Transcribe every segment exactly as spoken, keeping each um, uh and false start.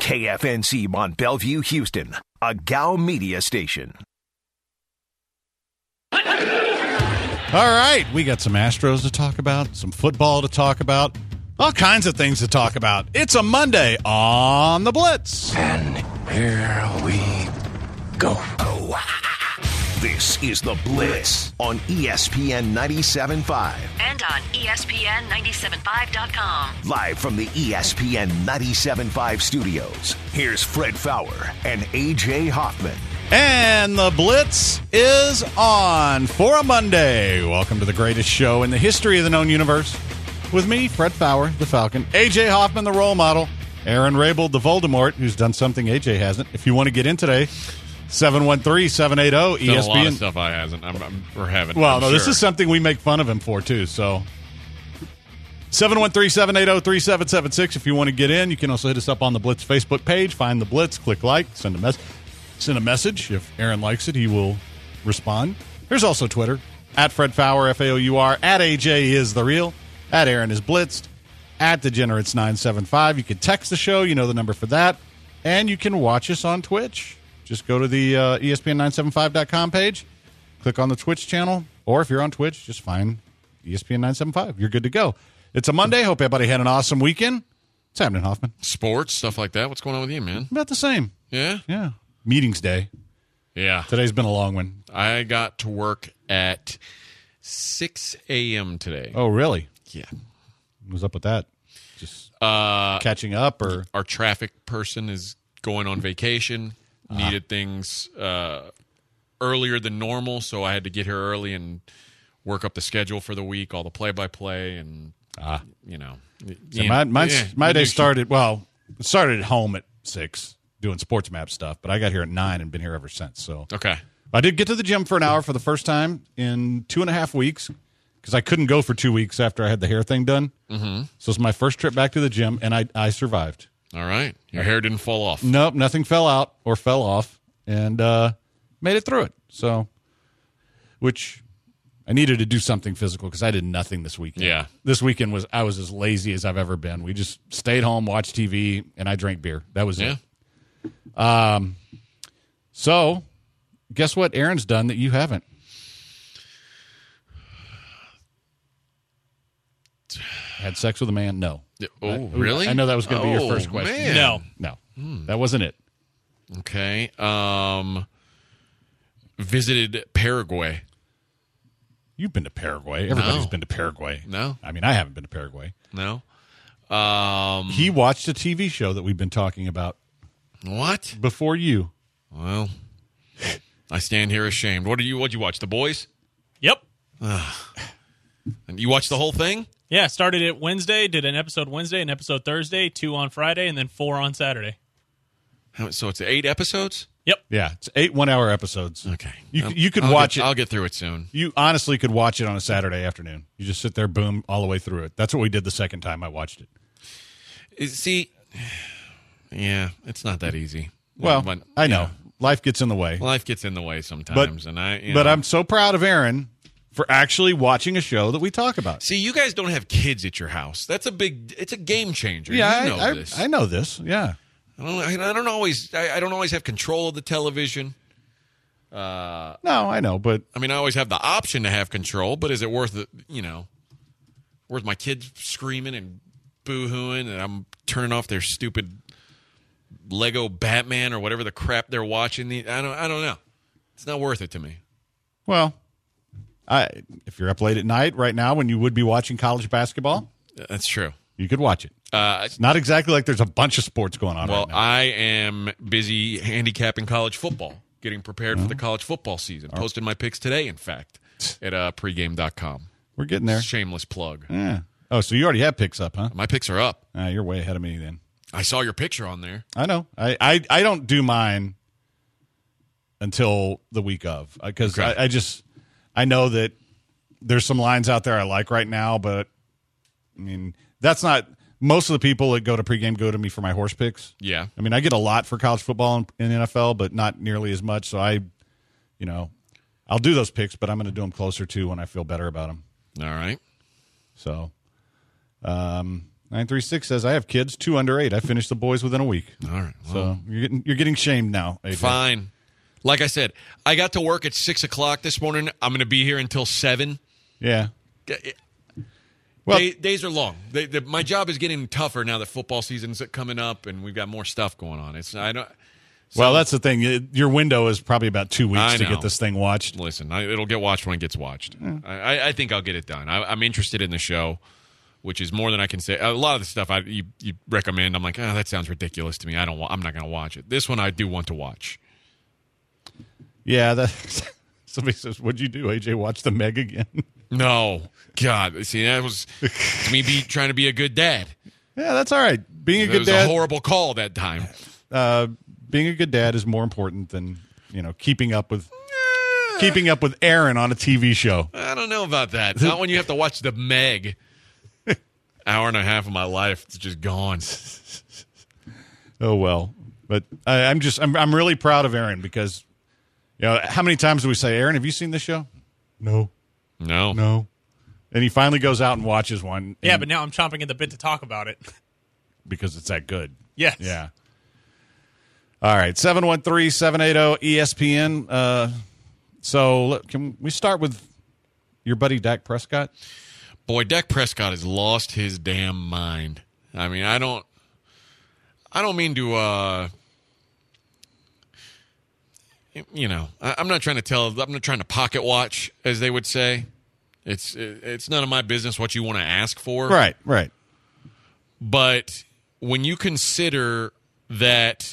K F N C Mont Bellevue, Houston, a G A O media station. All right, we got some Astros to talk about, some football to talk about, all kinds of things to talk about. It's a Monday on the Blitz. And here we go. This is the Blitz on E S P N ninety-seven point five. And on E S P N ninety-seven point five dot com. Live from the E S P N ninety-seven point five studios, here's Fred Faour and A J Hoffman. And the Blitz is on for a Monday. Welcome to the greatest show in the history of the known universe. With me, Fred Faour, the Falcon, A J Hoffman, the role model, Aaron Rabel, the Voldemort, who's done something A J hasn't. If you want to get in today, seven one three, seven eight zero, E S P N. A lot of stuff I hasn't. I'm, I'm, or haven't. Well, I'm no, sure. This is something we make fun of him for, too. So seven one three, seven eight zero, three seven seven six if you want to get in. You can also hit us up on the Blitz Facebook page. Find the Blitz, click like, send a message. Send a message. If Aaron likes it, he will respond. There's also Twitter, at Fred Faour, F A O U R, at A J is the real, at Aaron is blitzed, at Degenerates nine seven five. You can text the show. You know the number for that. And you can watch us on Twitch. Just go to the uh, E S P N nine seven five dot com page, click on the Twitch channel, or if you're on Twitch, just find E S P N nine seven five. You're good to go. It's a Monday. Hope everybody had an awesome weekend. What's happening, Hoffman? Sports, stuff like that. What's going on with you, man? About the same. Yeah? Yeah. Meetings day. Yeah. Today's been a long one. I got to work at six a.m. today. Oh, really? Yeah. What's up with that? Just Uh, catching up, or our traffic person is going on vacation, needed things uh, earlier than normal, so I had to get here early and work up the schedule for the week, all the play-by-play, and, ah. you know. So yeah, my mine's, yeah, my day you- started, well, it started at home at six doing sports map stuff, but I got here at nine and been here ever since. So Okay. I did get to the gym for an hour for the first time in two and a half weeks because I couldn't go for two weeks after I had the hair thing done. Mm-hmm. So it's my first trip back to the gym, and I, I survived. All right. Your hair didn't fall off. Nope, nothing fell out or fell off, and uh, made it through it. So, which I needed to do something physical because I did nothing this weekend. Yeah. This weekend was I was as lazy as I've ever been. We just stayed home, watched T V, and I drank beer. That was Yeah. it. Um. So, guess what Aaron's done that you haven't? Had sex with a man? No. Oh, I- really? I know that was going to be your Oh, first question. man. No. No. That wasn't it. Okay. Um, visited Paraguay. You've been to Paraguay. Everybody's No. been to Paraguay. No. I mean, I haven't been to Paraguay. No. Um, He watched a T V show that we've been talking about what? before you. Well, I stand here ashamed. What did you? What you watch? The Boys? Yep. And you watched the whole thing? Yeah, started it Wednesday, did an episode Wednesday, an episode Thursday, two on Friday, and then four on Saturday. How- So it's eight episodes? Yep. Yeah, it's eight one-hour episodes. Okay. You I'll- you could I'll watch get, it. I'll get through it soon. You honestly could watch it on a Saturday afternoon. You just sit there, boom, all the way through it. That's what we did the second time I watched it. Is- See, yeah, it's not that easy. Well, but, I know yeah, life gets in the way, life gets in the way sometimes, and I. You but know. I'm so proud of Aaron for actually watching a show that we talk about. See, you guys don't have kids at your house. That's a big. It's a game changer. Yeah, you know I, I, this. I know this. Yeah, I don't. I don't always. I, I don't always have control of the television. Uh, no, I know, but I mean, I always have the option to have control, but is it worth it? You know, worth my kids screaming and boo-hooing, and I'm turning off their stupid Lego Batman or whatever the crap they're watching? The I don't. I don't know. It's not worth it to me. well, I if you're up late at night right now when you would be watching college basketball, That's true. you could watch it. Uh, It's not exactly like there's a bunch of sports going on well, right now. I am busy handicapping college football, getting prepared for the college football season. Posted my picks today, in fact, at uh, pregame dot com. We're getting there. Shameless plug. Yeah. Oh, so you already have picks up, huh? My picks are up. Ah, you're way ahead of me then. I saw your picture on there. I know. I, I, I don't do mine until the week of because Okay. I, I just I know that there's some lines out there I like right now, but I mean that's not most of the people that go to pregame go to me for my horse picks. Yeah. I mean I get a lot for college football and, and N F L, but not nearly as much. So I, you know, I'll do those picks, but I'm going to do them closer to when I feel better about them. All right. So, um, nine three six says, I have kids, two under eight. I finished The Boys within a week. All right. Well, So you're getting you're getting shamed now, A J. fine. Like I said, I got to work at six o'clock this morning. I'm going to be here until seven. Yeah. Well- Day, days are long. They, the, my job is getting tougher now that football season's coming up and we've got more stuff going on. It's I don't. So, Well, that's the thing. It- Your window is probably about two weeks I to know. get this thing watched. Listen, I, it'll get watched when it gets watched. I, I, I think I'll get it done. I, I'm interested in the show, which is more than I can say. A lot of the stuff I, you, you recommend, I'm like, oh, that sounds ridiculous to me. I don't. wa- I'm not going to watch it. This one I do want to watch. Yeah, that somebody says, "What'd you do, A J? Watch the Meg again?" No, God, see that was to me be trying to be a good dad. Yeah, that's all right. Being a It good was dad, a horrible call that time. uh, being a good dad is more important than you know keeping up with keeping up with Aaron on a T V show. I don't know about that. Not when you have to watch the Meg. Hour and a half of my life is just gone. Oh well, but I, I'm just I'm I'm really proud of Aaron because you know how many times do we say, Aaron, have you seen this show? No, No, no, and he finally goes out and watches one. Yeah, and- but now I'm chomping at the bit to talk about it. because it's that good. Yes. Yeah. All right, seven one three, seven eight zero, E S P N. Uh, so let- can we start with your buddy Dak Prescott? boy, Dak Prescott has lost his damn mind. I mean, I don't, I don't mean to, uh, you know, I, I'm not trying to tell, I'm not trying to pocket watch, as they would say. It's it's none of my business what you want to ask for. Right, right. But when you consider that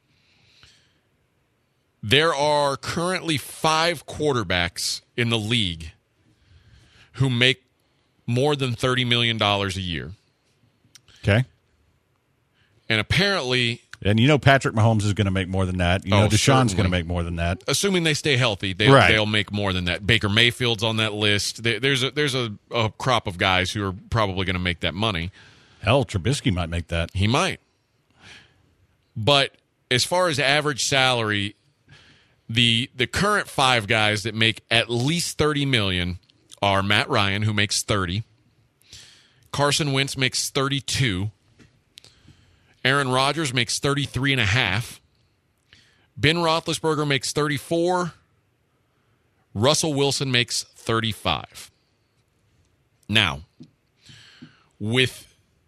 there are currently five quarterbacks in the league who make more than thirty million dollars a year. Okay. And apparently, And you know Patrick Mahomes is going to make more than that. You know Oh, Deshaun's certainly. going to make more than that. assuming they stay healthy, they, Right. they'll make more than that. Baker Mayfield's on that list. There- There's a, there's a, a crop of guys who are probably going to make that money. Hell, Trubisky might make that. He might. But as far as average salary, the the current five guys that make at least thirty million are Matt Ryan, who makes thirty. Carson Wentz makes thirty-two. Aaron Rodgers makes thirty-three and a half. Ben Roethlisberger makes thirty-four. Russell Wilson makes thirty-five. Now, with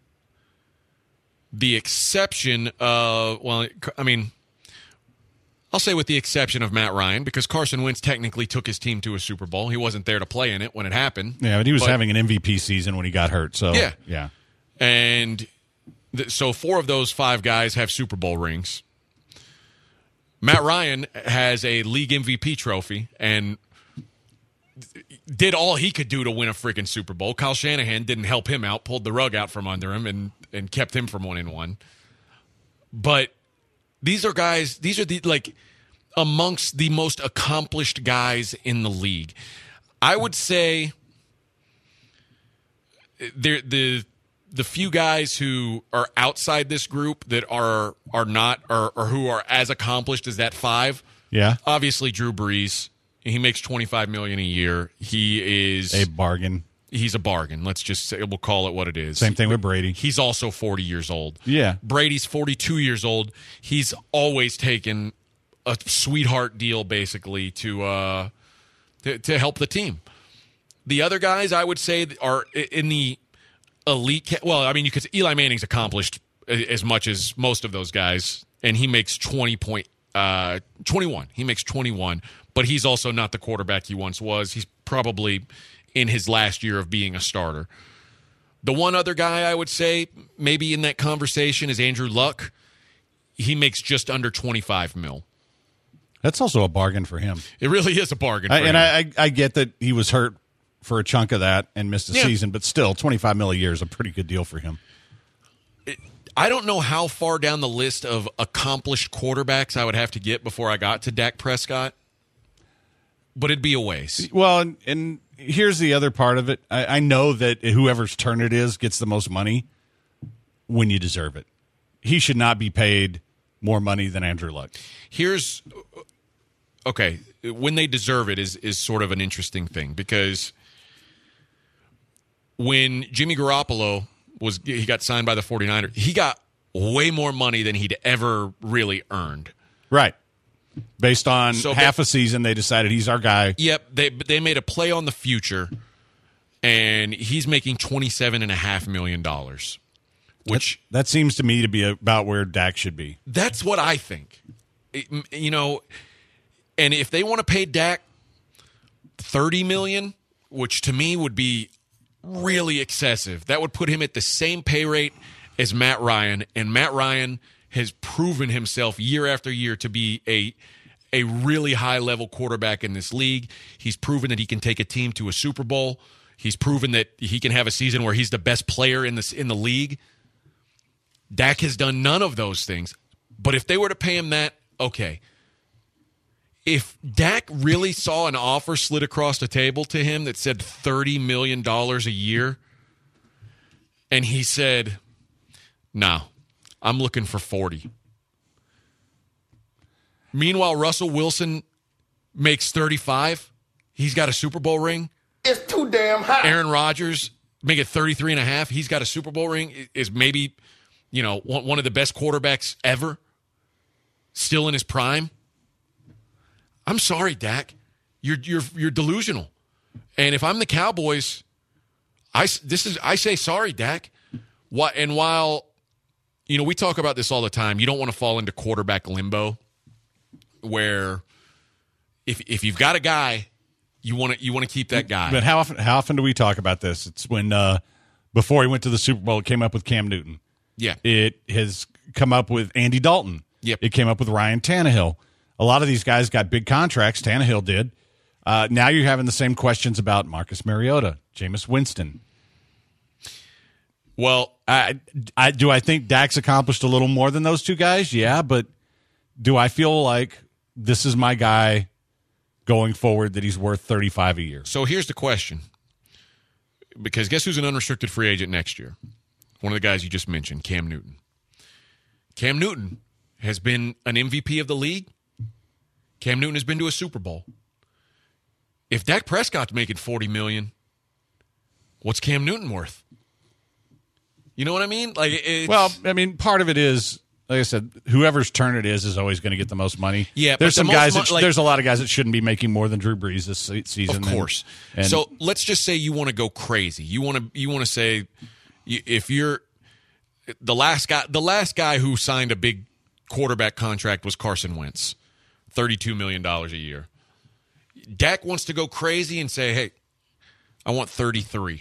the exception of, well, I mean, I'll say with the exception of Matt Ryan, because Carson Wentz technically took his team to a Super Bowl. He wasn't there to play in it when it happened. Yeah, but he was But- having an M V P season when he got hurt. So Yeah. yeah. And th- so four of those five guys have Super Bowl rings. Matt Ryan has a league M V P trophy and did all he could do to win a freaking Super Bowl. Kyle Shanahan didn't help him out, pulled the rug out from under him, and, and kept him from winning one. But these are guys, these are the, like, amongst the most accomplished guys in the league. I would say the the the few guys who are outside this group that are are not or, or who are as accomplished as that five. Yeah. Obviously, Drew Brees. He makes twenty-five million dollars a year. He is A bargain. he's a bargain. Let's just say we'll call it what it is. Same thing with Brady. He's also forty years old. Yeah. Brady's forty-two years old. He's always taken a sweetheart deal, basically, to uh, to, to help the team. The other guys, I would say, are in the elite. Ca- well, I mean, because Eli Manning's accomplished a- as much as most of those guys, and he makes twenty point uh, twenty-one. He makes twenty-one, but he's also not the quarterback he once was. He's probably in his last year of being a starter. The one other guy I would say maybe in that conversation is Andrew Luck. He makes just under twenty-five mil. That's also a bargain for him. It really is a bargain. For I, and him. I, I I get that he was hurt for a chunk of that and missed a Yeah. season, but still, twenty-five mil a year is a pretty good deal for him. I don't know how far down the list of accomplished quarterbacks I would have to get before I got to Dak Prescott, but it'd be a ways. Well, and, and here's the other part of it. I, I know that whoever's turn it is gets the most money when you deserve it. He should not be paid more money than Andrew Luck. Here's okay. When they deserve it is is sort of an interesting thing because when Jimmy Garoppolo was he got signed by the 49ers. He got way more money than he'd ever really earned. Right. Based on So, half but- a season, they decided he's our guy. Yep, they they made a play on the future, and he's making twenty-seven and a half million dollars, which That seems to me to be about where Dak should be. that's what I think. It- you know, and if they want to pay Dak thirty million, which to me would be really excessive, that would put him at the same pay rate as Matt Ryan, and Matt Ryan has proven himself year after year to be a a really high-level quarterback in this league. He's proven that he can take a team to a Super Bowl. He's proven that he can have a season where he's the best player in this in the league. Dak has done none of those things. But if they were to pay him that, okay. If Dak really saw an offer slid across the table to him that said thirty million dollars a year, and he said, no, I'm looking for forty. Meanwhile, Russell Wilson makes thirty-five. He's got a Super Bowl ring. It's too damn hot. Aaron Rodgers make it thirty-three and a half. He's got a Super Bowl ring. Is maybe, you know, one one of the best quarterbacks ever. Still in his prime. I'm sorry, Dak. You're you're you're delusional. And if I'm the Cowboys, I this is I say sorry, Dak. Why? And while, you know, we talk about this all the time, you don't want to fall into quarterback limbo, where if if you've got a guy, you want to you want to keep that guy. But how often how often do we talk about this? It's when uh, before he went to the Super Bowl, it came up with Cam Newton. Yeah. It has come up with Andy Dalton. Yep. It came up with Ryan Tannehill. A lot of these guys got big contracts. Tannehill did. Uh, now you're having the same questions about Marcus Mariota, Jameis Winston. Well, I, I do I think Dak's accomplished a little more than those two guys? Yeah, but do I feel like this is my guy going forward that he's worth thirty-five a year? so here's the question. Because guess who's an unrestricted free agent next year? One of the guys you just mentioned, Cam Newton. Cam Newton has been an M V P of the league. Cam Newton has been to a Super Bowl. If Dak Prescott's making forty million dollars, what's Cam Newton worth? You know what I mean? Like, it's, Well, I mean, part of it is, like I said, whoever's turn it is is always going to get the most money. Yeah, but there's the some most guys. mo- that sh- like- there's a lot of guys that shouldn't be making more than Drew Brees this se- season. of course. And, and so let's just say you want to go crazy. You want to you want to say you- if you're the last guy, the last guy who signed a big quarterback contract was Carson Wentz, thirty-two million dollars a year. Dak wants to go crazy and say, "Hey, I want thirty-three."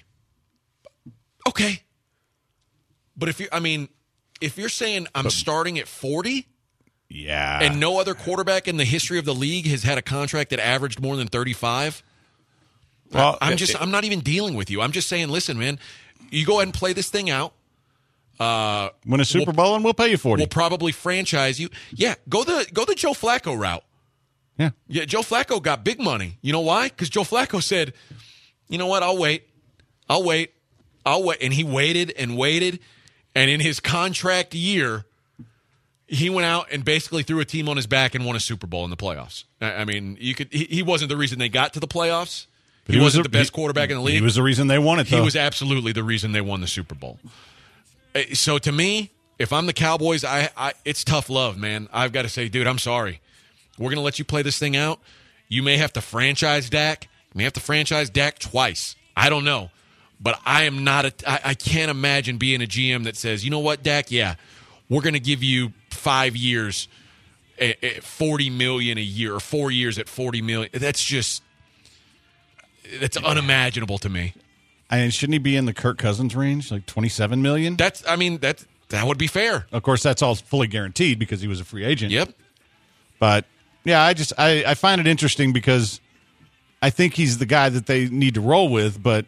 Okay. But if you, I mean, if you're saying I'm starting at forty yeah, and no other quarterback in the history of the league has had a contract that averaged more than thirty-five, well, I'm it- just, it- I'm not even dealing with you. I'm just saying, listen, man, you go ahead and play this thing out. Uh, win a Super we'll- Bowl and we'll pay you forty. we'll probably franchise you. Yeah, go the go the Joe Flacco route. yeah, Yeah, Joe Flacco got big money. You know why? Because Joe Flacco said, you know what, I'll wait. I'll wait. I'll wait. And he waited and waited. And in his contract year, he went out and basically threw a team on his back and won a Super Bowl in the playoffs. I I mean, you could. He, he wasn't the reason they got to the playoffs. But He, was wasn't the- the best he- quarterback in the league. He was the reason they won it. He Though. was absolutely the reason they won the Super Bowl. Uh, So to me, if I'm the Cowboys, I, I it's tough love, man. I've got to say, dude, I'm sorry. We're going to let you play this thing out. You may have to franchise Dak. You may have to franchise Dak twice. I don't know. But I am not a I, I can't imagine being a G M that says, you know what, Dak, yeah, we're going to give you five years at, at forty million dollars a year or four years at forty million dollars. That's just that's unimaginable to me. And shouldn't he be in the Kirk Cousins range, like twenty-seven million? That's I mean that that would be fair. Of course, that's all fully guaranteed because he was a free agent. Yep. But yeah, I just I, I find it interesting because I think he's the guy that they need to roll with, but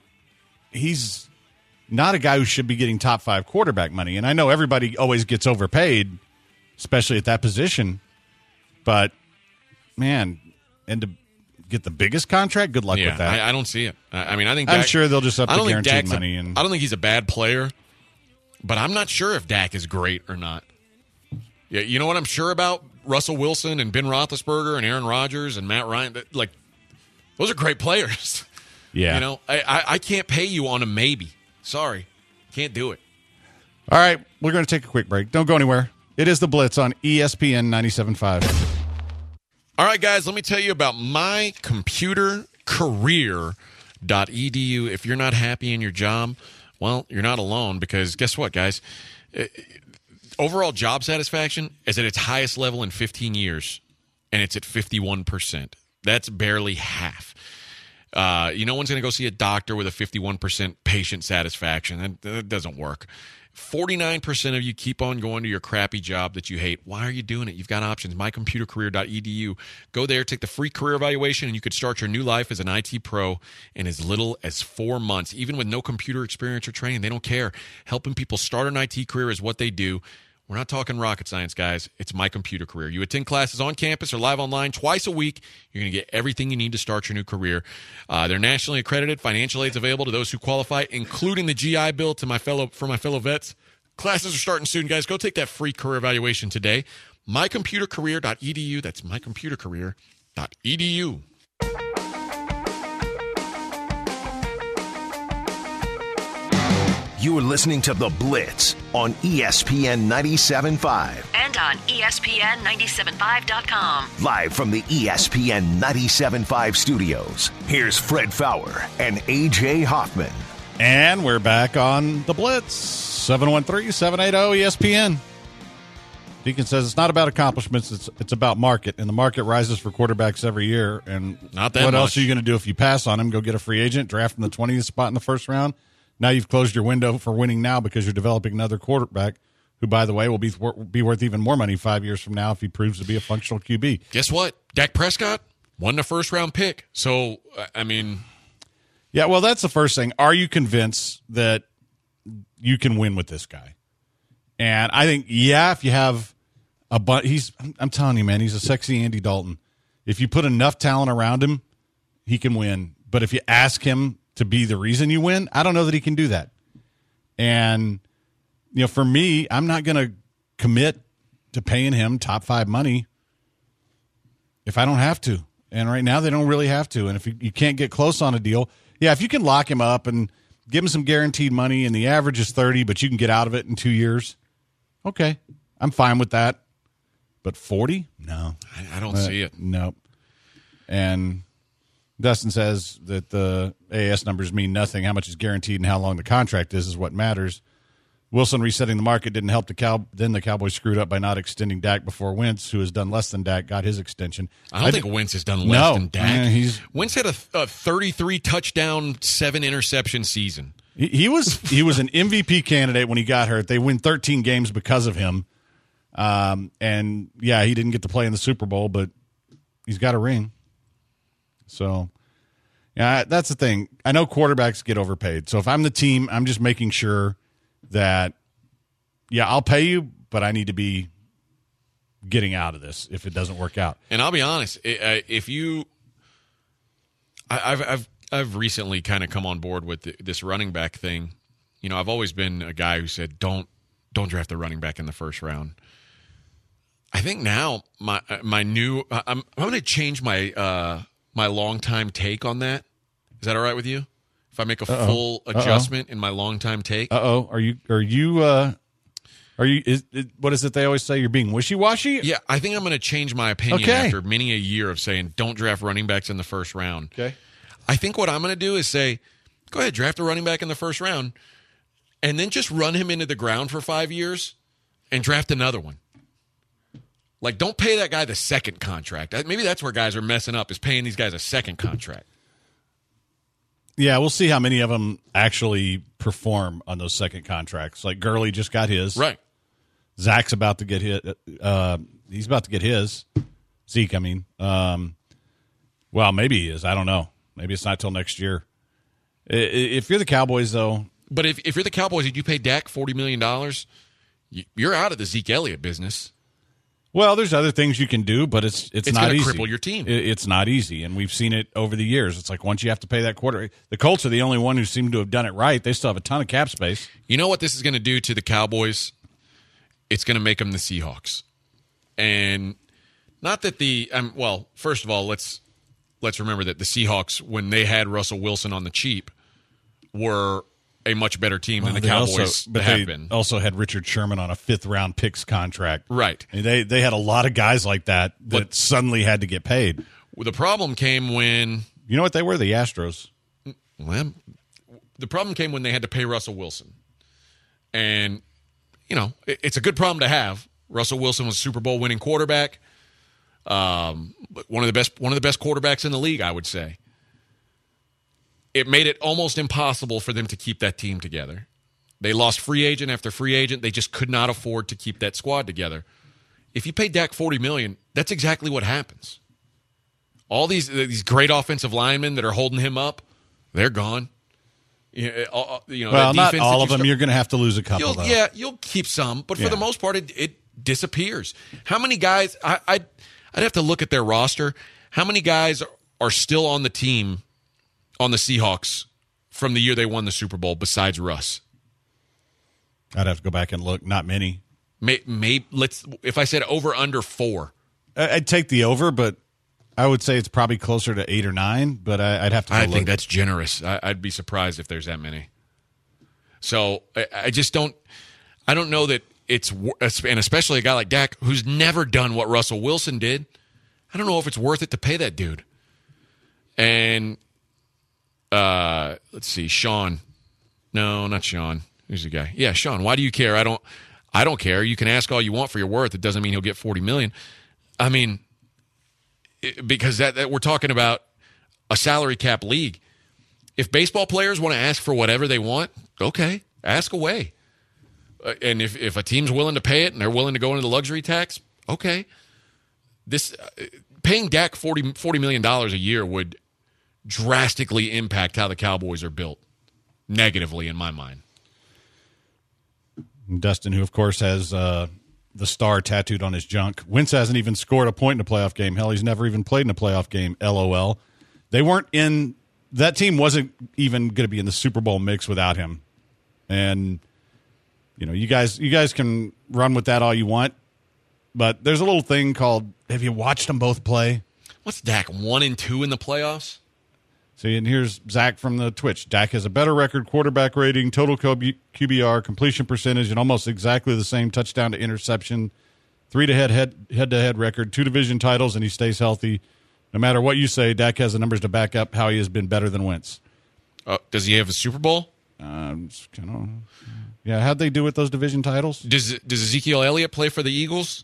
he's not a guy who should be getting top five quarterback money. And I know everybody always gets overpaid, especially at that position. But man, and to get the biggest contract, good luck Yeah, with that. I, I don't see it. I, I mean, I think I'm Dak- sure they'll just up I the don't think guaranteed Dak's a- money and- I don't think he's a bad player, but I'm not sure if Dak is great or not. Yeah, you know what I'm sure about? Russell Wilson and Ben Roethlisberger and Aaron Rodgers and Matt Ryan. that- Like, those are great players. yeah. You know, I, I, I can't pay you on a maybe. Sorry. Can't do it. All right, we're going to take a quick break. Don't go anywhere. It is the Blitz on E S P N ninety-seven point five. All right, guys, let me tell you about my computer career dot e d u. If you're not happy in your job, well, you're not alone, because guess what, guys? Overall job satisfaction is at its highest level in fifteen years, and it's at fifty-one percent. That's barely half. Uh, you no one's going to go see a doctor with a fifty-one percent patient satisfaction. That, that doesn't work. forty-nine percent of you keep on going to your crappy job that you hate. Why are you doing it? You've got options. my computer career dot e d u. Go there, take the free career evaluation, and you could start your new life as an I T pro in as little as four months. Even with no computer experience or training, they don't care. Helping people start an I T career is what they do. We're not talking rocket science, guys. It's My Computer Career. You attend classes on campus or live online twice a week. You're going to get everything you need to start your new career. Uh, they're nationally accredited. Financial aid's available to those who qualify, including the G I Bill to my fellow for my fellow vets. Classes are starting soon, guys. Go take that free career evaluation today. my computer career dot e d u. That's my computer career dot e d u. You're listening to The Blitz on E S P N ninety-seven point five. And on E S P N ninety-seven point five dot com. Live from the E S P N ninety-seven point five studios, here's Fred Fowler and A J Hoffman. And we're back on the Blitz. seven one three, seven eight zero, E S P N. Deacon says it's not about accomplishments, it's it's about market, and the market rises for quarterbacks every year. And Not that what much. else are you going to do if you pass on him? Go get a free agent, draft him the twentieth spot in the first round. Now you've closed your window for winning now because you're developing another quarterback who, by the way, will be be worth even more money five years from now if he proves to be a functional Q B. Guess what? Dak Prescott won the first round pick. So, I mean, Yeah, well, that's the first thing. Are you convinced that you can win with this guy? And I think, yeah, if you have a bunch, he's, I'm telling you, man, he's a sexy Andy Dalton. If you put enough talent around him, he can win. But if you ask him to be the reason you win, I don't know that he can do that. And, you know, for me, I'm not going to commit to paying him top five money if I don't have to. And right now they don't really have to. And if you, you can't get close on a deal, yeah, if you can lock him up and give him some guaranteed money and the average is thirty, but you can get out of it in two years, okay, I'm fine with that. But forty? No. I, I don't Uh, see it. Nope. And Dustin says that the A A S numbers mean nothing. How much is guaranteed and how long the contract is is what matters. Wilson resetting the market didn't help the Cow. Then the Cowboys screwed up by not extending Dak before Wentz, who has done less than Dak, got his extension. I don't I think th- Wentz has done less No. than Dak. Yeah, he's- Wentz had a, a thirty-three touchdown, seven interception season. He, he was he was an M V P candidate when he got hurt. They win thirteen games because of him. Um, and yeah, he didn't get to play in the Super Bowl, but he's got a ring. So, yeah, that's the thing. I know quarterbacks get overpaid. So if I'm the team, I'm just making sure that, yeah, I'll pay you, but I need to be getting out of this if it doesn't work out. And I'll be honest, i- uh, if you, I, I've I've I've recently kind of come on board with the, this running back thing. You know, I've always been a guy who said don't don't draft the running back in the first round. I think now my my new I'm I'm going to change my uh, my longtime take on that. Is that all right with you? If I make a Uh-oh. full Uh-oh. adjustment in my longtime take, Uh oh, are you are you uh, are you? Is, is, what is it they always say? You're being wishy washy. yeah, I think I'm going to change my opinion Okay. after many a year of saying don't draft running backs in the first round. Okay. I think what I'm going to do is say, go ahead, draft a running back in the first round, and then just run him into the ground for five years and draft another one. Like, don't pay that guy the second contract. Maybe that's where guys are messing up, is paying these guys a second contract. Yeah, we'll see how many of them actually perform on those second contracts. Like Gurley just got his. Right. Zach's about to get his. Uh, he's about to get his. Zeke, I mean. Um, well, maybe he is. I don't know. Maybe it's not till next year. I- If you're the Cowboys, though, But if, if you're the Cowboys and you pay Dak forty million dollars, you're out of the Zeke Elliott business. well, there's other things you can do, but it's it's, It's not gonna easy. cripple your team. It- It's not easy, and we've seen it over the years. It's like once you have to pay that quarter. The Colts are the only one who seem to have done it right. They still have a ton of cap space. You know what this is going to do to the Cowboys? It's going to make them the Seahawks. And not that the um, well, first of all, let's let's remember that the Seahawks, when they had Russell Wilson on the cheap, were a much better team Well, than the they Cowboys also, but have they been. also had Richard Sherman on a fifth round picks contract. Right. And they they had a lot of guys like that that But- suddenly had to get paid. Well, the problem came when You know what they were? The Astros. well, the problem came when they had to pay Russell Wilson. And, you know, it, it's a good problem to have. Russell Wilson was a Super Bowl winning quarterback. Um, one of the best one of the best quarterbacks in the league, I would say. It made it almost impossible for them to keep that team together. They lost free agent after free agent. They just could not afford to keep that squad together. If you pay Dak forty million dollars, that's exactly what happens. All these these great offensive linemen that are holding him up, they're gone. You know, uh, you know, Well, that not defense all that of you them. start- You're going to have to lose a couple, You'll, though. yeah, you'll keep some, but for Yeah. the most part, it, it disappears. How many guys? I, I'd, I'd have to look at their roster. How many guys are still on the team on the Seahawks from the year they won the Super Bowl besides Russ? I'd have to go back and look. Not many. May, may, let's. If I said over under four, I- I'd take the over, but I would say it's probably closer to eight or nine, but I, I'd have to go I look. think that's generous. I, I'd be surprised if there's that many. So I, I just don't. I don't know that it's wor- and especially a guy like Dak who's never done what Russell Wilson did. I don't know if it's worth it to pay that dude. And uh, let's see, Sean. No, not Sean. Who's the guy? Yeah, Sean. Why do you care? I don't. I don't care. You can ask all you want for your worth. It doesn't mean he'll get forty million. I mean, it, because that, that we're talking about a salary cap league. If baseball players want to ask for whatever they want, okay, ask away. Uh, and if, if a team's willing to pay it and they're willing to go into the luxury tax, okay. This uh, paying Dak forty, forty million dollars a year would drastically impact how the Cowboys are built, negatively in my mind. Dustin, who of course has uh, the star tattooed on his junk. Wentz hasn't even scored a point in a playoff game. Hell, he's never even played in a playoff game. L O L. They weren't in. That team wasn't even going to be in the Super Bowl mix without him. And you know, you guys, you guys can run with that all you want, but there's a little thing called. Have you watched them both play? What's Dak, one and two in the playoffs? See, and here's Zach from the Twitch. Dak has a better record, quarterback rating, total Q B R, completion percentage, and almost exactly the same touchdown to interception. Three to head head head to head record, two division titles, and he stays healthy. No matter what you say, Dak has the numbers to back up how he has been better than Wentz. Uh, does he have a Super Bowl? Um, kind of, yeah. How'd they do with those division titles? Does Does Ezekiel Elliott play for the Eagles?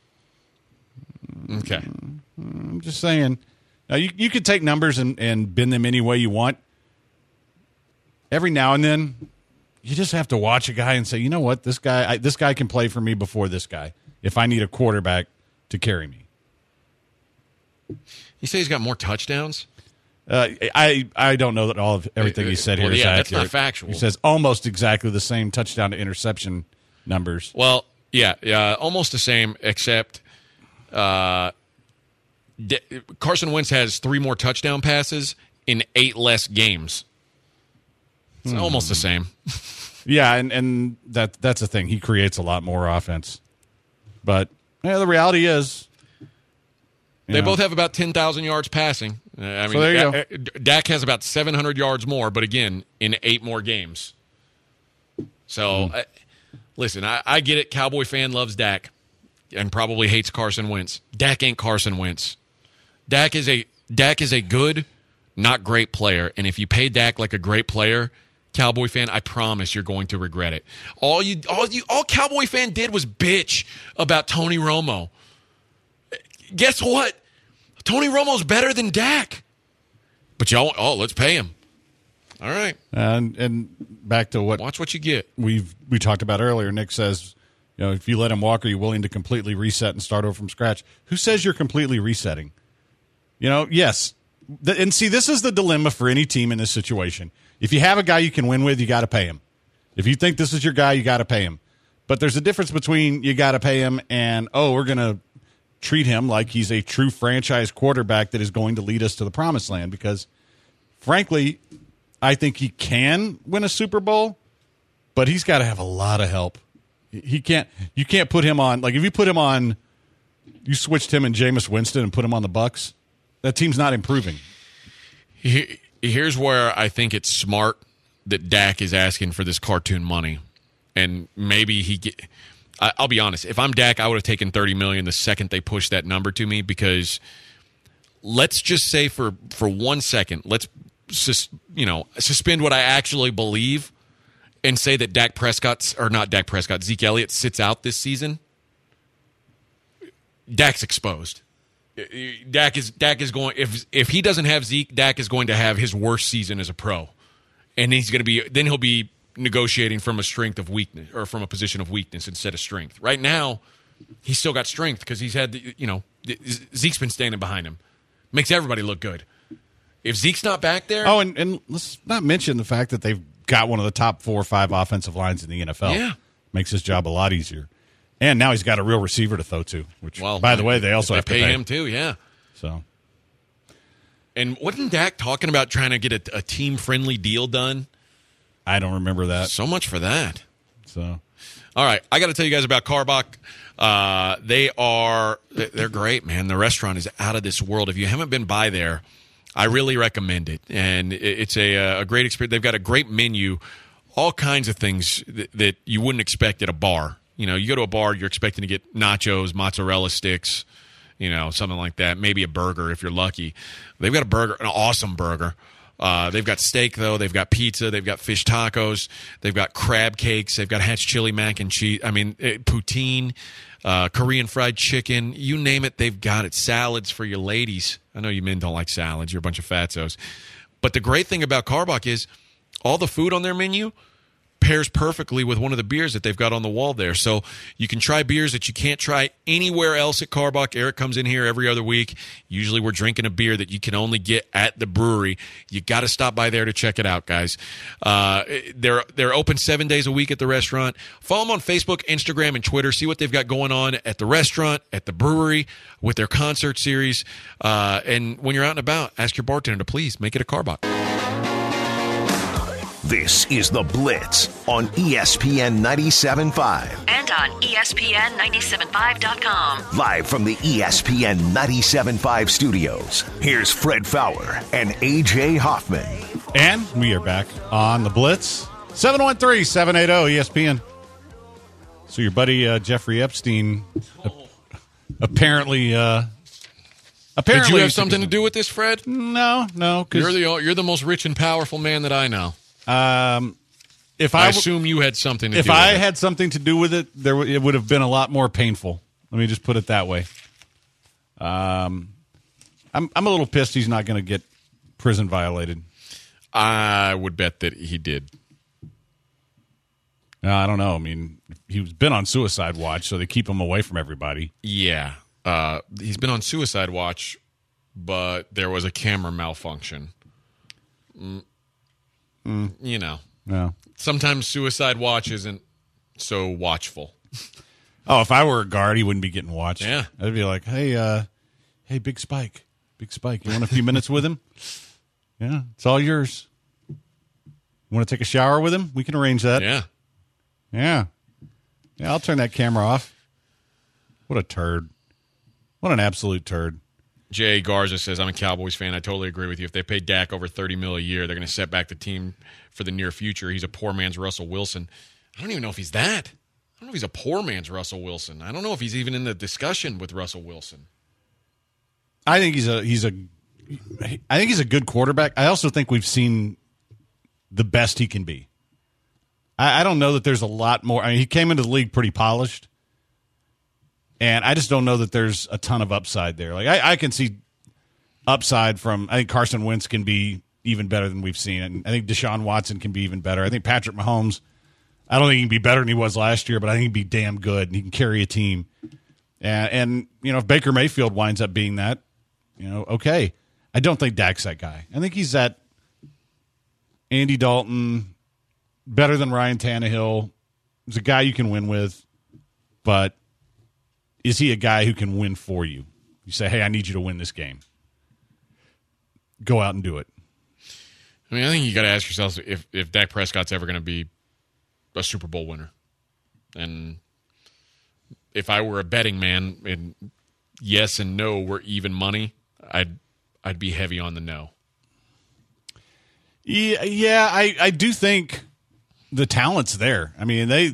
Okay. I'm just saying. Now, you, you could take numbers and, and bend them any way you want. Every now and then, you just have to watch a guy and say, you know what, this guy I, this guy can play for me before this guy if I need a quarterback to carry me. You say he's got more touchdowns? Uh, I I don't know that all of everything he said Well, here is yeah, that's accurate. not factual. He says almost exactly the same touchdown to interception numbers. Well, yeah, yeah, almost the same, except uh, D- Carson Wentz has three more touchdown passes in eight less games. It's Hmm. almost the same. Yeah, and, and that that's the thing. He creates a lot more offense. But yeah, the reality is, you They know, both have about ten thousand yards passing. Uh, I mean, So there you uh, uh, Dak has about seven hundred yards more, but again, in eight more games. So, Hmm. uh, listen, I, I get it. Cowboy fan loves Dak and probably hates Carson Wentz. Dak ain't Carson Wentz. Dak is a Dak is a good, not great player, and if you pay Dak like a great player, Cowboy fan, I promise you're going to regret it. All you, all you, all Cowboy fan did was bitch about Tony Romo. Guess what? Tony Romo's better than Dak. But y'all, oh, let's pay him. All right, and and back to what watch what you get. we've we talked about earlier. Nick says, you know, if you let him walk, are you willing to completely reset and start over from scratch? Who says you're completely resetting? You know, yes. The, and see, this is the dilemma for any team in this situation. If you have a guy you can win with, you got to pay him. If you think this is your guy, you got to pay him. But there's a difference between you got to pay him and, oh, we're going to treat him like he's a true franchise quarterback that is going to lead us to the promised land. Because, frankly, I think he can win a Super Bowl, but he's got to have a lot of help. He can't. You can't put him on. Like if you put him on, you switched him and Jameis Winston and put him on the Bucs. That team's not improving. Here's where I think it's smart that Dak is asking for this cartoon money, and maybe he get. I, I'll be honest. If I'm Dak, I would have taken thirty million dollars the second they pushed that number to me, because let's just say for for one second, let's sus, you know suspend what I actually believe and say that Dak Prescott or not Dak Prescott, Zeke Elliott sits out this season. Dak's exposed. Dak is Dak is going if if he doesn't have Zeke, Dak is going to have his worst season as a pro, and he's going to be then he'll be negotiating from a strength of weakness or from a position of weakness instead of strength. Right now, he's still got strength because he's had the, you know Zeke's been standing behind him, makes everybody look good. If Zeke's not back there, oh, and, and let's not mention the fact that they've got one of the top four or five offensive lines in the N F L. Yeah, makes his job a lot easier. And now he's got a real receiver to throw to, which, well, by the way, they also they have to pay, pay him too. Yeah. So, and wasn't Dak talking about trying to get a, a team-friendly deal done? I don't remember that. So much for that. So, all right, I got to tell you guys about Karbach. Uh, they are they're great, man. The restaurant is out of this world. If you haven't been by there, I really recommend it, and it's a a great experience. They've got a great menu, all kinds of things that, that you wouldn't expect at a bar. You know, you go to a bar, you're expecting to get nachos, mozzarella sticks, you know, something like that. Maybe a burger if you're lucky. They've got a burger, an awesome burger. Uh, they've got steak, though. They've got pizza. They've got fish tacos. They've got crab cakes. They've got hatch chili mac and cheese. I mean, poutine, uh, Korean fried chicken. You name it, they've got it. Salads for your ladies. I know you men don't like salads. You're a bunch of fatzos. But the great thing about Karbach is all the food on their menu pairs perfectly with one of the beers that they've got on the wall there. So you can try beers that you can't try anywhere else at Karbach. Eric comes in here every other week. Usually we're drinking a beer that you can only get at the brewery. You got to stop by there to check it out, guys. Uh, they're they're open seven days a week at the restaurant. Follow them on Facebook, Instagram, and Twitter. See what they've got going on at the restaurant, at the brewery, with their concert series. Uh, and when you're out and about, ask your bartender to please make it a Karbach. This is The Blitz on E S P N ninety-seven point five. And on E S P N ninety-seven point five dot com. Live from the E S P N ninety-seven point five studios, here's Fred Fowler and A J Hoffman. And we are back on The Blitz. seven one three, seven eight zero, E S P N. So your buddy uh, Jeffrey Epstein uh, apparently... Uh, apparently Did you have something to do with this, Fred? No, no. You're the, you're the most rich and powerful man that I know. Um, if I, I assume you had something to if do with I it. had something to do with it, there w- it would have been a lot more painful. Let me just put it that way. Um, I'm I'm a little pissed he's not going to get prison violated. I would bet that he did. No, I don't know. I mean, he's been on suicide watch, so they keep him away from everybody. Yeah, uh, he's been on suicide watch, but there was a camera malfunction. Mm. Mm. You know, No. sometimes suicide watch isn't so watchful. Oh, if I were a guard, he wouldn't be getting watched. Yeah. I'd be like, hey, uh, hey, Big Spike, Big Spike, you want a few minutes with him? Yeah, it's all yours. You want to take a shower with him? We can arrange that. Yeah. Yeah. Yeah, I'll turn that camera off. What a turd. What an absolute turd. Jay Garza says, I'm a Cowboys fan. I totally agree with you. If they pay Dak over thirty mil a year, they're going to set back the team for the near future. He's a poor man's Russell Wilson. I don't even know if he's that. I don't know if he's a poor man's Russell Wilson. I don't know if he's even in the discussion with Russell Wilson. I think he's a he's a I think he's a good quarterback. I also think we've seen the best he can be. I, I don't know that there's a lot more. I mean, he came into the league pretty polished. And I just don't know that there's a ton of upside there. Like I, I can see upside from. I think Carson Wentz can be even better than we've seen, and I think Deshaun Watson can be even better. I think Patrick Mahomes. I don't think he can be better than he was last year, but I think he'd be damn good, and he can carry a team. And, and you know, if Baker Mayfield winds up being that, you know, okay. I don't think Dak's that guy. I think he's that Andy Dalton, better than Ryan Tannehill. He's a guy you can win with, but. Is he a guy who can win for you? You say, hey, I need you to win this game. Go out and do it. I mean, I think you got to ask yourself if, if Dak Prescott's ever going to be a Super Bowl winner. And if I were a betting man and yes and no were even money, I'd I'd be heavy on the no. Yeah, yeah, I, I do think the talent's there. I mean, they.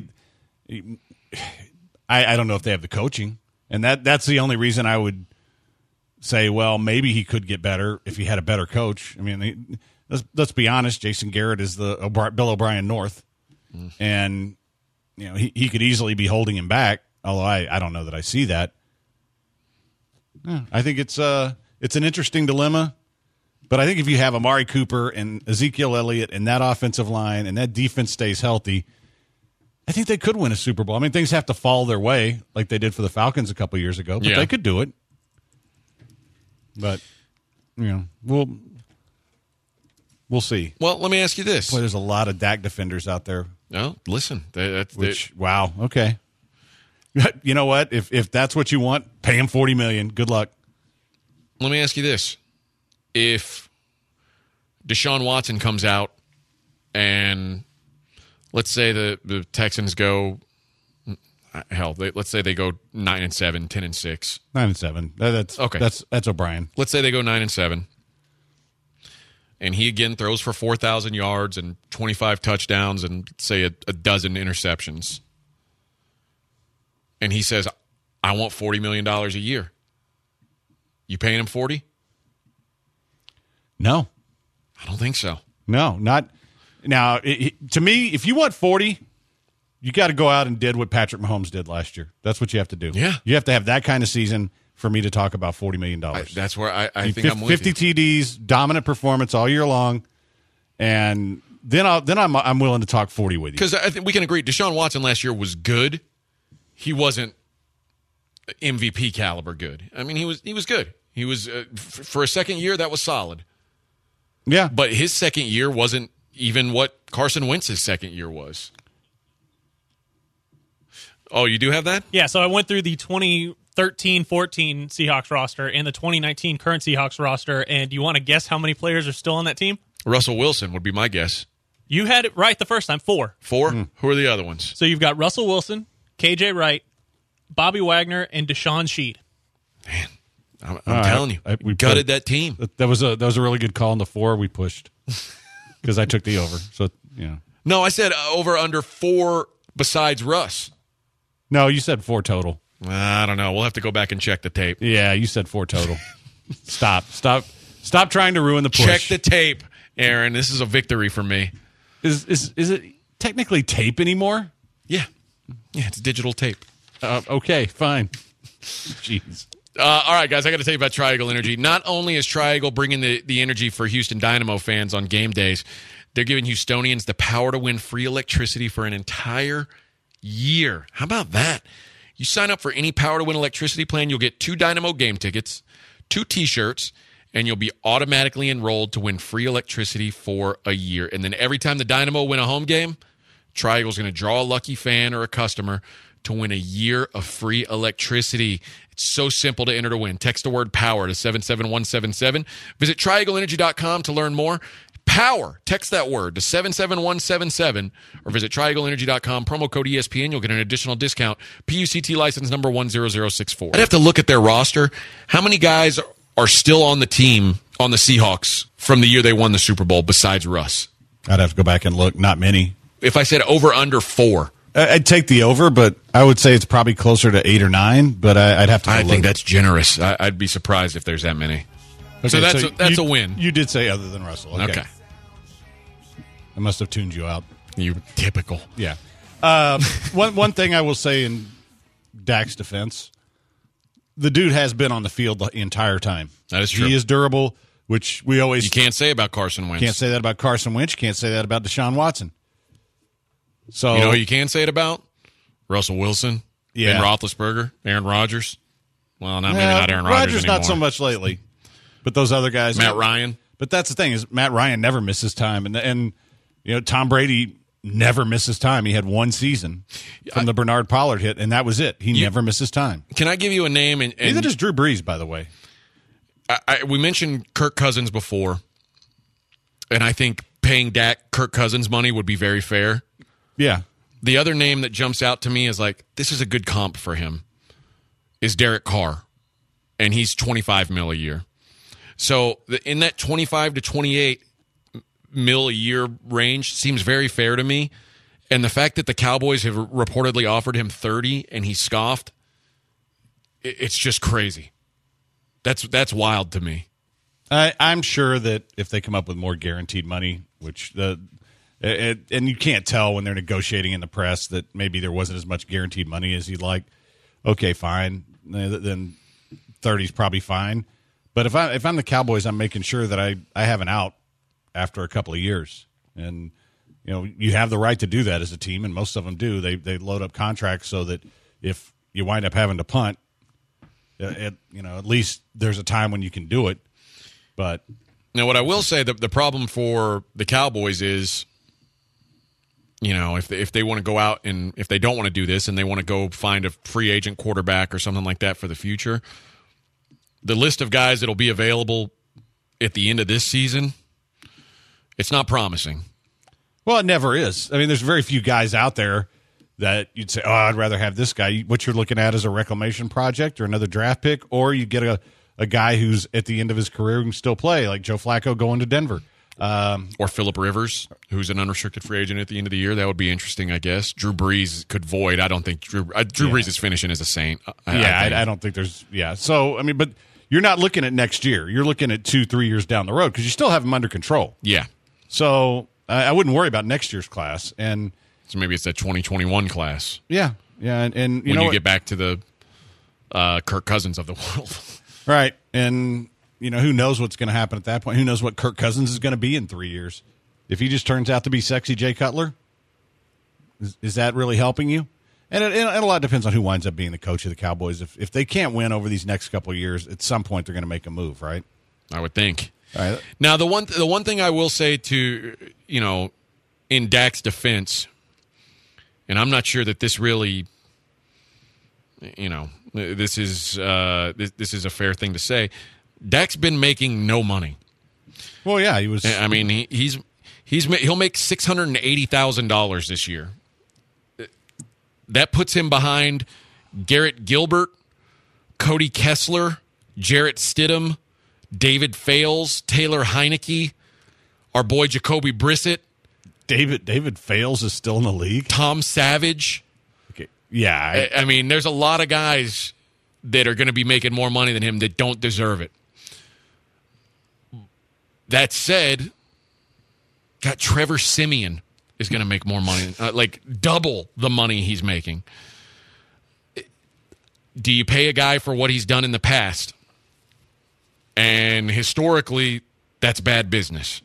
I, I don't know if they have the coaching, and that that's the only reason I would say, well, maybe he could get better if he had a better coach. I mean, he, let's let's be honest. Jason Garrett is the O'Bri- Bill O'Brien North, mm. and you know he, he could easily be holding him back. Although I, I don't know that I see that. Yeah, I think it's uh it's an interesting dilemma. But I think if you have Amari Cooper and Ezekiel Elliott and that offensive line and that defense stays healthy, I think they could win a Super Bowl. I mean, things have to fall their way like they did for the Falcons a couple years ago, but yeah. they could do it. But, you know, we'll we'll see. Well, let me ask you this. Boy, there's a lot of Dak defenders out there. No, listen. They, that's, Which, they, wow, okay. You know what? If if that's what you want, pay him forty million dollars. Good luck. Let me ask you this. If Deshaun Watson comes out and let's say the, the Texans go, hell, they, let's say they go nine and seven, ten and six, nine and seven. That, that's okay. That's that's O'Brien. Let's say they go nine and seven, and he again throws for four thousand yards and twenty five touchdowns and say a, a dozen interceptions, and he says, "I want forty million dollars a year." You paying him forty? No, I don't think so. No, not now. It, it, to me, if you want forty, you got to go out and did what Patrick Mahomes did last year. That's what you have to do. Yeah, you have to have that kind of season for me to talk about forty million dollars. That's where I, I think fifty, I'm with fifty you. T Ds, dominant performance all year long, and then I'll then I'm I'm willing to talk forty with you because I think we can agree. Deshaun Watson last year was good. He wasn't M V P caliber good. I mean, he was he was good. He was uh, f- for a second year that was solid. Yeah. But his second year wasn't even what Carson Wentz's second year was. Oh, you do have that? Yeah, so I went through the twenty thirteen fourteen Seahawks roster and the twenty nineteen current Seahawks roster, and you want to guess how many players are still on that team? Russell Wilson would be my guess. You had it right the first time, four. Four? Mm. Who are the other ones? So you've got Russell Wilson, K J Wright, Bobby Wagner, and Deshaun Sheed. Man. I'm, I'm telling you, I, we gutted put, that team. That was a that was a really good call on the four we pushed because I took the over. So you know, no, I said over under four besides Russ. No, you said four total. I don't know. We'll have to go back and check the tape. Yeah, you said four total. Stop, stop, stop trying to ruin the push. Check the tape, Aaron. This is a victory for me. Is is is it technically tape anymore? Yeah, yeah, it's digital tape. Uh, okay, fine. Jeez. Uh, all right, guys, I got to tell you about Tri-Eagle Energy. Not only is Tri-Eagle bringing the, the energy for Houston Dynamo fans on game days, they're giving Houstonians the power to win free electricity for an entire year. How about that? You sign up for any Power to Win electricity plan, you'll get two Dynamo game tickets, two T-shirts, and you'll be automatically enrolled to win free electricity for a year. And then every time the Dynamo win a home game, Tri-Eagle's going to draw a lucky fan or a customer to win a year of free electricity. It's so simple to enter to win. Text the word POWER to seven seven one seven seven. Visit tri eagle energy dot com to learn more. POWER. Text that word to seven seven one seven seven or visit tri eagle energy dot com. Promo code E S P N. You'll get an additional discount. P U C T license number one zero zero six four. I'd have to look at their roster. How many guys are still on the team on the Seahawks from the year they won the Super Bowl besides Russ? I'd have to go back and look. Not many. If I said over under four. I'd take the over, but I would say it's probably closer to eight or nine. But I, I'd have to. I look. think that's generous. I, I'd be surprised if there's that many. Okay, so that's so a, that's you, a win. You did say other than Russell. Okay. okay. I must have tuned you out. You typical. Yeah. Um, one one thing I will say in Dak's defense, the dude has been on the field the entire time. That is true. He is durable, which we always you can't say about Carson Wentz. Can't say that about Carson Wentz. Can't say that about Deshaun Watson. So you know who you can say it about? Russell Wilson, yeah. Ben Roethlisberger, Aaron Rodgers. Well, not maybe yeah, not Aaron Rodgers Rodgers anymore. Not so much lately, but those other guys. Matt Ryan. But that's the thing is Matt Ryan never misses time, and and you know Tom Brady never misses time. He had one season from I, the Bernard Pollard hit, and that was it. He you, never misses time. Can I give you a name? And, and neither does Drew Brees, by the way. I, I, we mentioned Kirk Cousins before, and I think paying Dak Kirk Cousins money would be very fair. Yeah. The other name that jumps out to me is like, this is a good comp for him, is Derek Carr. And he's twenty-five mil a year. So in that twenty-five to twenty-eight, mil a year range seems very fair to me. And the fact that the Cowboys have reportedly offered him thirty and he scoffed, it's just crazy. That's that's wild to me. I, I'm sure that if they come up with more guaranteed money, which the it, and you can't tell when they're negotiating in the press that maybe there wasn't as much guaranteed money as you'd like. Okay, fine. Then thirty's probably fine. But if I if I'm the Cowboys, I'm making sure that I, I have an out after a couple of years. And you know, you have the right to do that as a team, and most of them do. They they load up contracts so that if you wind up having to punt, it, you know, at least there's a time when you can do it. But now, what I will say, the the problem for the Cowboys is, you know, if they, if they want to go out and if they don't want to do this and they want to go find a free agent quarterback or something like that for the future, the list of guys that'll be available at the end of this season, it's not promising. Well, it never is. I mean, there's very few guys out there that you'd say, oh, I'd rather have this guy. What you're looking at is a reclamation project or another draft pick, or you get a, a guy who's at the end of his career who can still play, like Joe Flacco going to Denver. Um, or Phillip Rivers, who's an unrestricted free agent at the end of the year. That would be interesting, I guess. Drew Brees could void. I don't think Drew, uh, Drew yeah. Brees is finishing as a Saint. I, yeah, I, I, I don't think there's – yeah. So, I mean, but you're not looking at next year. You're looking at two, three years down the road because you still have them under control. Yeah. So I, I wouldn't worry about next year's class. And so maybe it's that twenty twenty-one class. Yeah, yeah. And, and you when know you what? get back to the uh, Kirk Cousins of the world. Right. And – you know, who knows what's going to happen at that point? Who knows what Kirk Cousins is going to be in three years? If he just turns out to be sexy Jay Cutler, is, is that really helping you? And, it, and a lot depends on who winds up being the coach of the Cowboys. If if they can't win over these next couple of years, at some point they're going to make a move, right? I would think. All right. Now, the one the one thing I will say to, you know, in Dak's defense, and I'm not sure that this really, you know, this is uh, this, this is a fair thing to say. Dak's been making no money. Well, yeah, he was. I mean, he, he's he's he'll make six hundred and eighty thousand dollars this year. That puts him behind Garrett Gilbert, Cody Kessler, Jarrett Stidham, David Fales, Taylor Heineke, our boy Jacoby Brissett, David David Fales is still in the league. Tom Savage. Okay, yeah. I, I, I mean, there's a lot of guys that are going to be making more money than him that don't deserve it. That said, got Trevor Siemian is going to make more money, uh, like double the money he's making. Do you pay a guy for what he's done in the past? And historically, that's bad business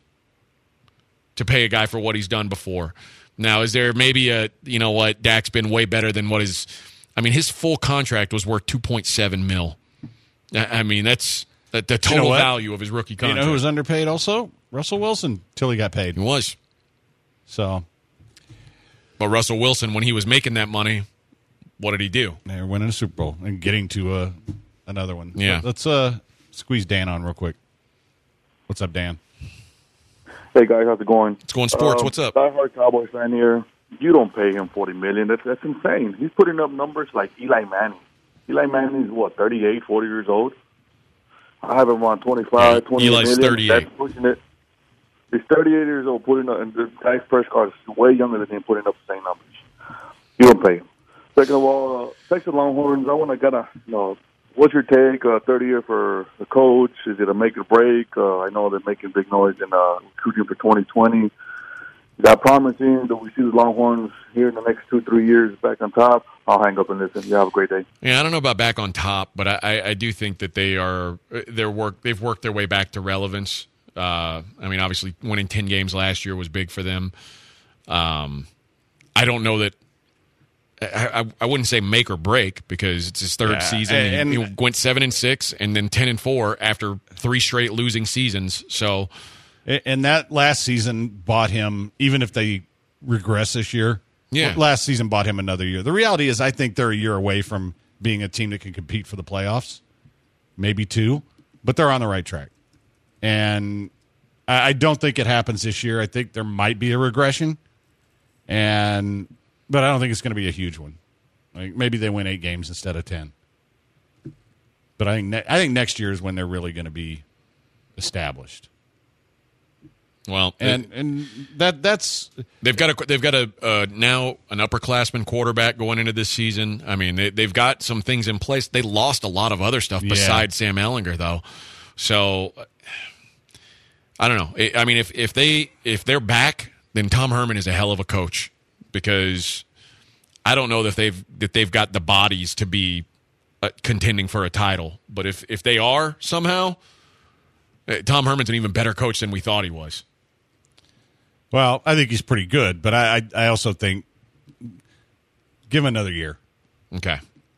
to pay a guy for what he's done before. Now, is there maybe a, you know what, Dak's been way better than what is, I mean, his full contract was worth two point seven mil. I mean, that's the, the total you know value of his rookie contract. You know who was underpaid also? Russell Wilson, till he got paid. He was. So. But Russell Wilson, when he was making that money, what did he do? They were winning a Super Bowl and getting to uh, another one. Yeah. Let's uh, squeeze Dan on real quick. What's up, Dan? Hey guys, how's it going? It's going sports. Um, What's up? Diehard Cowboys fan here. You don't pay him forty million dollars. That's that's insane. He's putting up numbers like Eli Manning. Eli Manning is what, thirty-eight, forty years old. I have him on twenty-five, Yeah, twenty-eight Eli's million. thirty-eight. That's pushing it. He's thirty-eight years old, putting up, and the guy's first card is way younger than him, putting up the same numbers. You don't pay him. Second of all, uh, Texas Longhorns. I want to kind of, you know, what's your take? Uh, third year for the coach. Is it a make or break? Uh, I know they're making big noise in uh, recruiting for twenty twenty. Is that promising? Do we see the Longhorns here in the next two, three years back on top? I'll hang up and listen. You have a great day. Yeah, I don't know about back on top, but I, I, I do think that they are their work. They've worked their way back to relevance. Uh, I mean, obviously, winning ten games last year was big for them. Um, I don't know that. I, I, I wouldn't say make or break because it's his third Yeah, season. and- he, he went seven and six, and then ten and four after three straight losing seasons. So, And that last season bought him, even if they regress this year, Yeah. last season bought him another year. The reality is I think they're a year away from being a team that can compete for the playoffs, maybe two, but they're on the right track. And I I don't think it happens this year. I think there might be a regression, and but I don't think it's going to be a huge one. Like maybe they win eight games instead of ten. But I think ne- I think next year is when they're really going to be established. Well, and it, and that that's they've got a they've got a uh, now an upperclassman quarterback going into this season. I mean, they, they've got some things in place. They lost a lot of other stuff besides yeah. Sam Ehlinger, though. So I don't know. I mean, if if they if they're back, then Tom Herman is a hell of a coach, because I don't know that they've that they've got the bodies to be uh, contending for a title. But if if they are somehow, uh, Tom Herman's an even better coach than we thought he was. Well, I think he's pretty good, but I, I, I also think give him another year. Okay.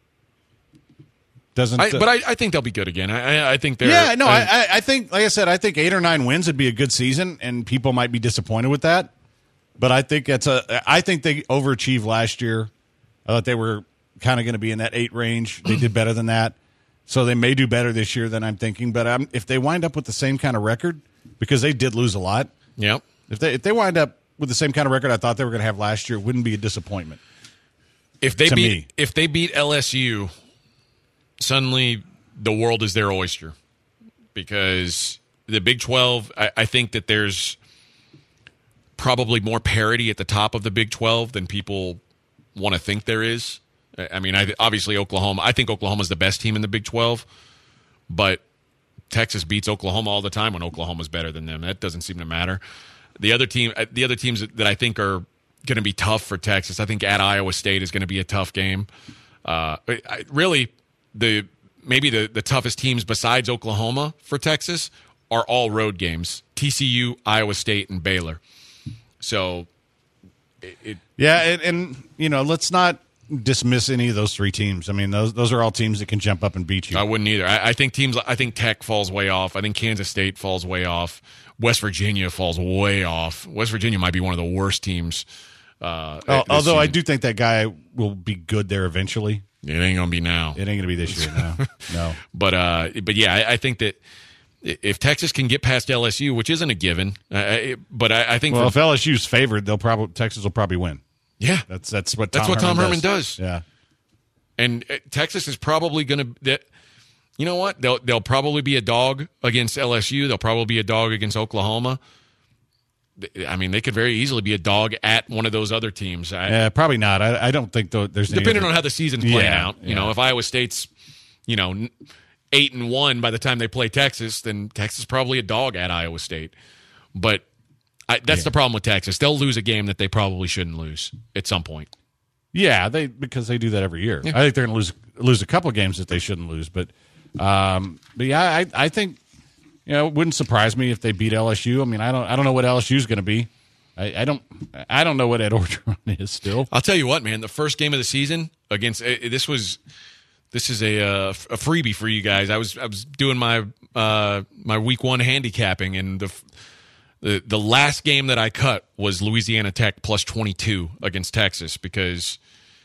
Doesn't, I, uh, but I, I think they'll be good again. I, I think they're. Yeah, no, I, I, I think, like I said, I think eight or nine wins would be a good season, and people might be disappointed with that. But I think that's a. I think they overachieved last year. I thought they were kind of going to be in that eight range. They did better than that, so they may do better this year than I'm thinking. But um, if they wind up with the same kind of record, because they did lose a lot. Yep. If they if they wind up with the same kind of record I thought they were going to have last year, it wouldn't be a disappointment. If they to beat me. if they beat L S U, suddenly the world is their oyster, because the Big twelve, I, I think that there's probably more parity at the top of the Big twelve than people want to think there is. I mean, I, obviously Oklahoma. I think Oklahoma's the best team in the Big twelve, but Texas beats Oklahoma all the time when Oklahoma's better than them. That doesn't seem to matter. The other team, the other teams that I think are going to be tough for Texas, I think at Iowa State is going to be a tough game. Uh, I, really, the maybe the, the toughest teams besides Oklahoma for Texas are all road games: T C U, Iowa State, and Baylor. So, it, it yeah, and, and you know, let's not dismiss any of those three teams. I mean, those those are all teams that can jump up and beat you. I wouldn't either. I, I think teams. I think Tech falls way off. I think Kansas State falls way off. West Virginia falls way off. West Virginia might be one of the worst teams. Uh, oh, although season. I do think that guy will be good there eventually. It ain't gonna be now. It ain't gonna be this year. No, no. But uh, but yeah, I, I think that if Texas can get past L S U, which isn't a given, uh, but I, I think well, for, if L S U's favored, they'll probably Texas will probably win. Yeah, that's that's what Tom that's what Tom Herman Herman does. does. Yeah, and uh, Texas is probably gonna. That, you know what? They'll they'll probably be a dog against L S U. They'll probably be a dog against Oklahoma. I mean, they could very easily be a dog at one of those other teams. I, yeah, probably not. I, I don't think though, there's any depending other... on how the season's playing yeah, out. You yeah. know, if Iowa State's, you know, eight and one by the time they play Texas, then Texas is probably a dog at Iowa State. But I, that's yeah. the problem with Texas. They'll lose a game that they probably shouldn't lose at some point. Yeah, they because they do that every year. Yeah. I think they're going to lose lose a couple of games that they shouldn't lose. But um, but yeah, I I think you know it wouldn't surprise me if they beat L S U. I mean, I don't I don't know what L S U is going to be. I, I don't I don't know what Ed Orgeron is still. I'll tell you what, man. The first game of the season against uh, this was this is a uh, a freebie for you guys. I was I was doing my uh, my week one handicapping, and the the the last game that I cut was Louisiana Tech plus twenty-two against Texas, because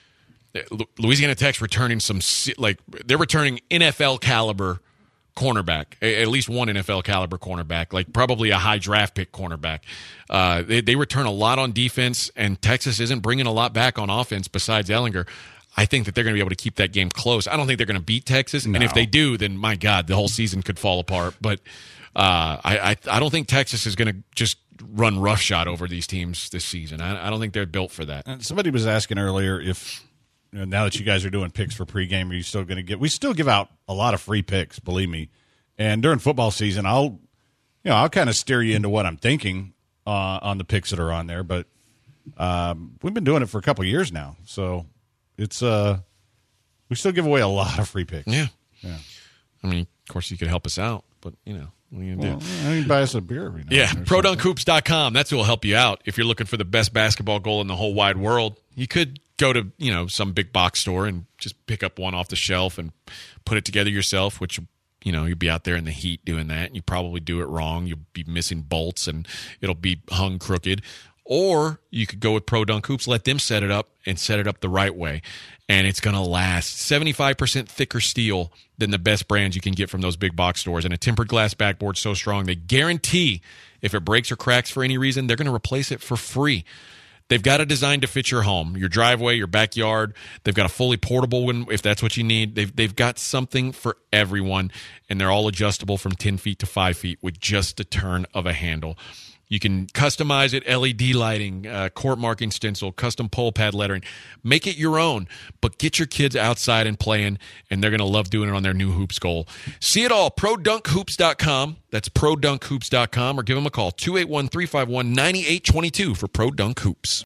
Louisiana Tech's returning some like they're returning N F L caliber cornerback, at least one N F L caliber cornerback, like probably a high draft pick cornerback. Uh, they, they return a lot on defense, and Texas isn't bringing a lot back on offense besides Ehlinger. I think that they're going to be able to keep that game close. I don't think they're going to beat Texas, no. and if they do, then my God, the whole season could fall apart. But uh, I, I I don't think Texas is going to just run roughshod over these teams this season. I, I don't think they're built for that. And somebody was asking earlier if. You know, now that you guys are doing picks for pregame, are you still going to get? We still give out a lot of free picks, believe me. And during football season, I'll, you know, I'll kind of steer you into what I'm thinking uh, on the picks that are on there. But um, we've been doing it for a couple of years now, so it's uh, we still give away a lot of free picks. Yeah, yeah. I mean, of course, you could help us out, but you know. What are you gonna well, do? I mean, buy us a beer. Every now yeah, and then pro dunk hoops dot com. That's who will help you out. If you're looking for the best basketball goal in the whole wide world, you could go to, you know, some big box store and just pick up one off the shelf and put it together yourself, which, you know, you'd be out there in the heat doing that, and you probably do it wrong. You'll be missing bolts, and it'll be hung crooked. Or you could go with Pro Dunk Hoops, let them set it up and set it up the right way, and it's going to last. seventy-five percent thicker steel than the best brands you can get from those big box stores, and a tempered glass backboard so strong they guarantee if it breaks or cracks for any reason, they're going to replace it for free. They've got a design to fit your home, your driveway, your backyard. They've got a fully portable one if that's what you need. They've, they've got something for everyone, and they're all adjustable from ten feet to five feet with just a turn of a handle. You can customize it, L E D lighting, uh, court marking stencil, custom pole pad lettering. Make it your own, but get your kids outside and playing, and they're going to love doing it on their new hoops goal. See it all, pro dunk hoops dot com. That's pro dunk hoops dot com, or give them a call, two eight one, three five one, nine eight two two for Pro Dunk Hoops.